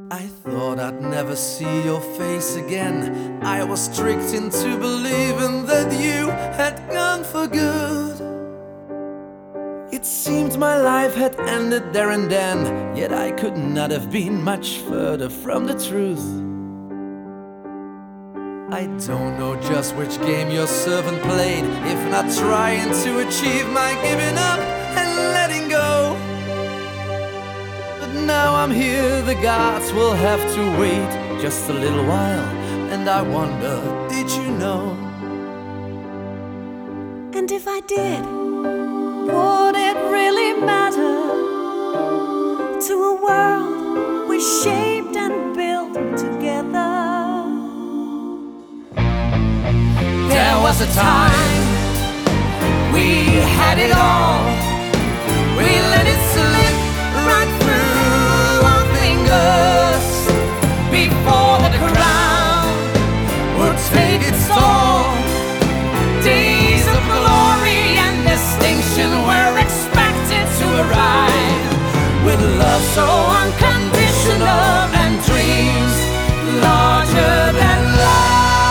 I thought I'd never see your face again. I was tricked into believing that you had gone for good. It seemed my life had ended there and then, yet I could not have been much further from the truth. I don't know just which game your servant played, if not trying to achieve my giving up and letting go. But now I'm here, the gods will have to wait just a little while, and I wonder, did you know? And if I did, would it really matter to a world we shaped and built together? There was a time we had it all. We let it slip right through our fingers before the crown would take its toll. Days of glory and distinction were expected to arrive, with love so unconditional and dreams larger than life.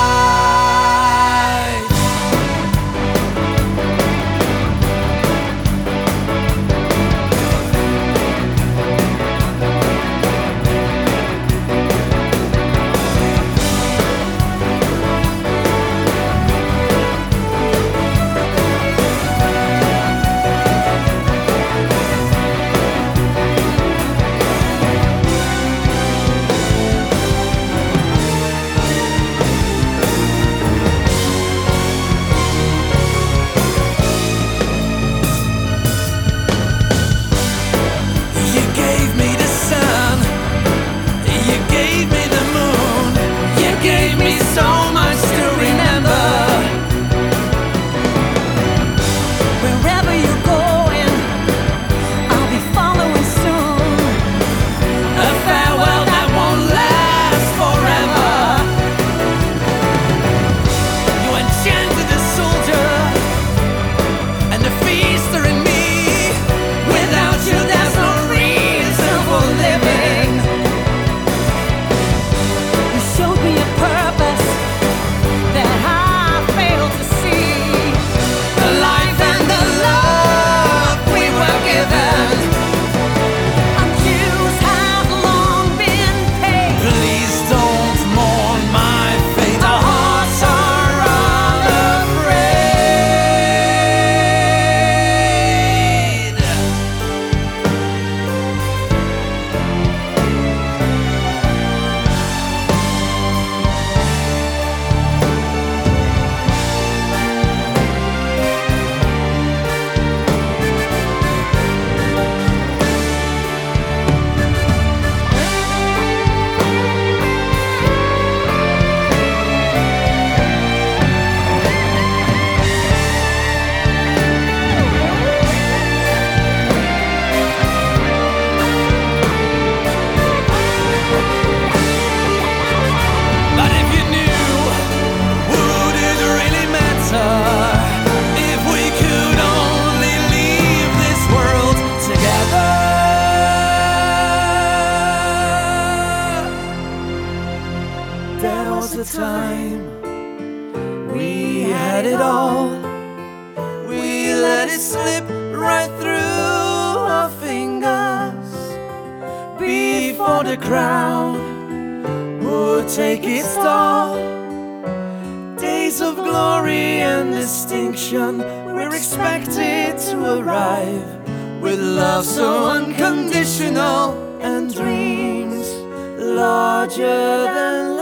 There was a time we had it all. We let it slip right through our fingers before the crown would take its toll. Days of glory and distinction we're expected to arrive, with love so unconditional and dreams larger than